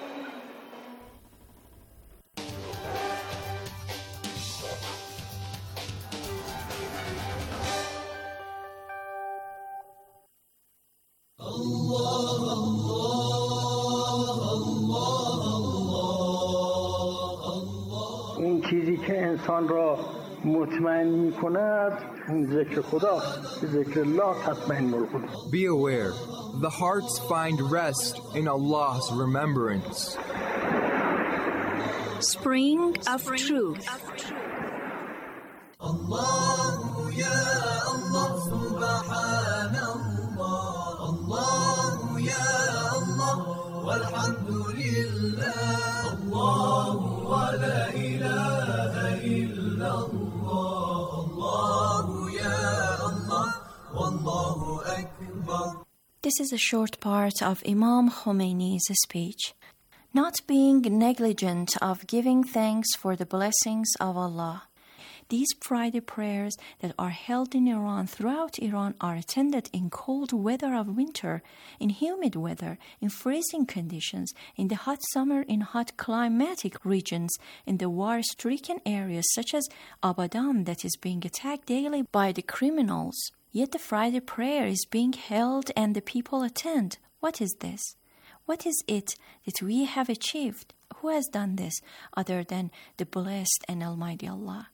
S6: این چیزی که انسان را مطمئن می‌کند ذکر خداست ذکر الله تطمئن القلوب.
S20: Be aware, the hearts find rest in Allah's remembrance.
S21: Spring of Truth.
S22: Allah ya Allah subhanallah Allah ya Allah walhamdulillah Allah wa la ilaha illallah Allah ya Allah wallahu akbar.
S21: This is a short part of Imam Khomeini's speech. Not being negligent of giving thanks for the blessings of Allah. These Friday prayers that are held in Iran throughout Iran are attended in cold weather of winter, in humid weather, in freezing conditions, in the hot summer, in hot climatic regions, in the war-stricken areas such as Abadan that is being attacked daily by the criminals. Yet the Friday prayer is being held and the people attend. What is this? What is it that we have achieved? Who has done this other than the blessed and Almighty Allah?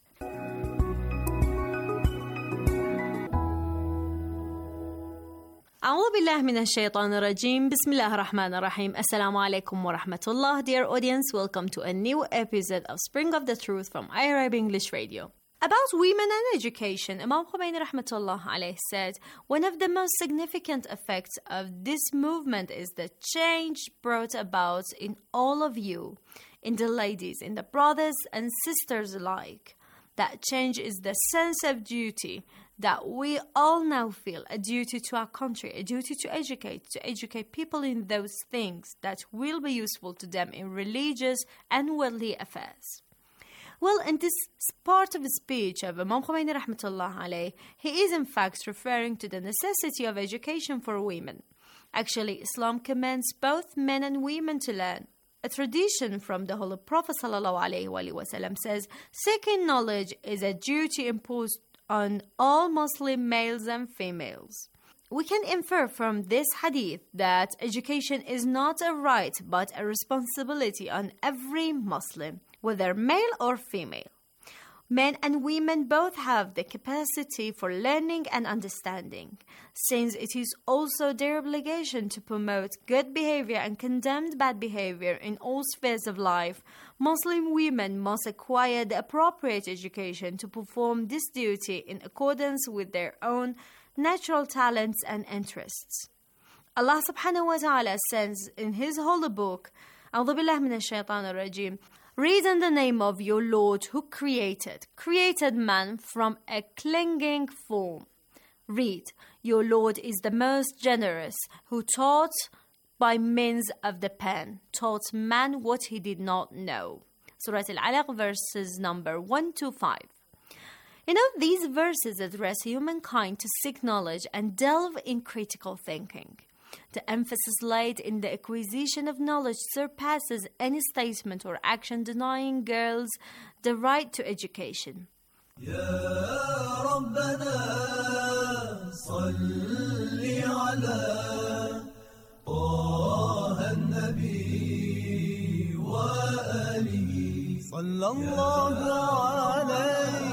S23: أعوذ بالله من الشيطان الرجيم. بسم الله الرحمن الرحيم. Assalamu alaikum wa rahmatullah. Dear audience, welcome to a new episode of Spring of the Truth from Arab English Radio. About women and education, Imam Khomeini rahmatullah alayh said, one of the most significant effects of this movement is the change brought about in all of you, in the ladies, in the brothers and sisters alike. That change is the sense of duty that we all now feel, a duty to our country, a duty to educate, to educate people in those things that will be useful to them in religious and worldly affairs. Well, in this part of the speech of Imam Khomeini rahmatullah alayh, he is in fact referring to the necessity of education for women. Actually, Islam commands both men and women to learn. A tradition from the Holy Prophet sallallahu alaihi wasallam says, seeking knowledge is a duty imposed on all Muslim males and females. We can infer from this hadith that education is not a right but a responsibility on every Muslim, whether male or female. Men and women both have the capacity for learning and understanding, since it is also their obligation to promote good behavior and condemn bad behavior in all spheres of life. Muslim women must acquire the appropriate education to perform this duty in accordance with their own natural talents and interests. Allah subhanahu wa ta'ala says in His holy book, أعوذ بالله من الشيطان الرجيم, read in the name of your Lord who created, created man from a clinging form. Read, your Lord is the most generous, who taught by means of the pen, taught man what he did not know. Surah Al-Alaq verses number one to five. You know, these verses address humankind to seek knowledge and delve in critical thinking. The emphasis laid in the acquisition of knowledge surpasses any statement or action denying girls the right to education.
S22: يا ربنا صل على طه النبي وآله صلى الله عليه